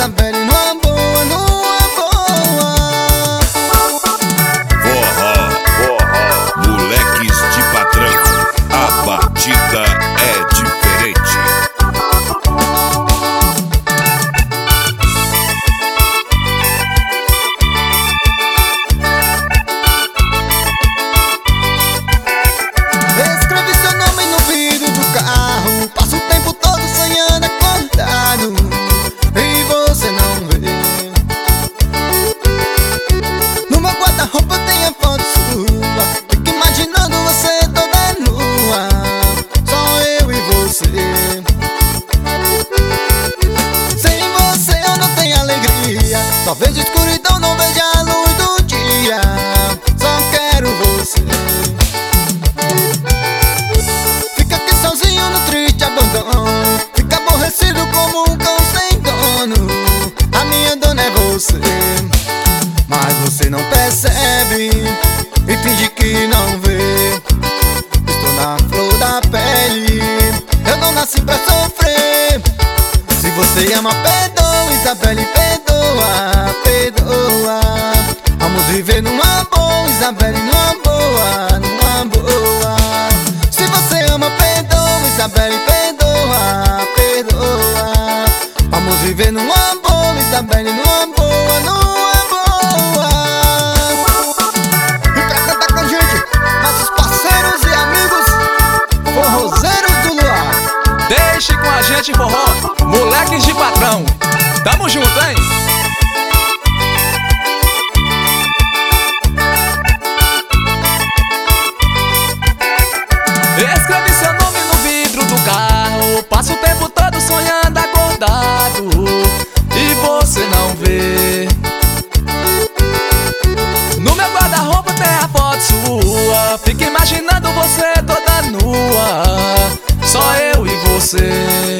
Isabelle, numa boa, numa boa. Forró, moleques de patrão, a batida é diferente. Escreve seu nome no vidro do carro, passa o tempo todo sonhando acordado e você não vê. No meu guarda-roupa tem a foto sua, fico imaginando você toda nua, só eu e você. Sem você eu não tenho alegria, só vejo escuridão, não vejo a luz do dia, só quero você. Fica aqui sozinho no triste abandono, fica aborrecido como um cão sem dono. A minha dona é você, mas você não percebe e finge que não vê. Estou na flor da pele, eu não nasci pra sofrer. Se você ama, perdoa, Isabelle, perdoa, perdoa. Vamos viver numa boa, Isabelle, numa boa, numa boa. Se você ama, perdoa, Isabelle, perdoa, perdoa. Vamos viver numa boa, Isabelle, numa boa, numa boa. E pra cantar com a gente, nossos parceiros e amigos, forrozeiros do luar. Deixe com a gente forró, moleques de patrão. Tamo junto, hein? Escreve seu nome no vidro do carro, passa o tempo todo sonhando acordado e você não vê. No meu guarda-roupa tem a foto sua, fica imaginando você toda nua, só eu e você.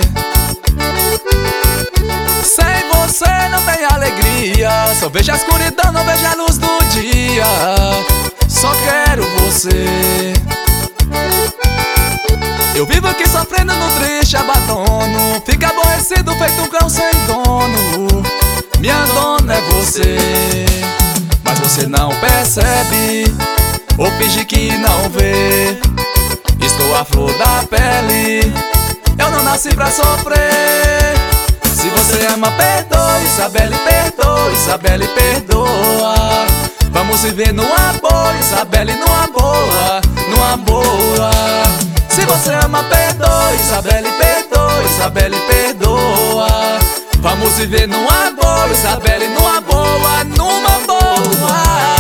Sem você não tem alegria, só vejo a escuridão, não vejo a luz do dia, só quero você. Eu vivo aqui sofrendo no triste abandono, fica aborrecido feito um cão sem dono. Minha dona é você, mas você não percebe ou finge que não vê. Estou à flor da pele, eu não nasci pra sofrer. Se você ama, perdoa, Isabelle, perdoa, Isabelle, perdoa. Vamos viver numa boa, Isabelle, numa boa, numa boa. Se você ama, perdoa, Isabelle, perdoa, Isabelle, perdoa. Vamos viver numa boa, Isabelle, numa boa, numa boa.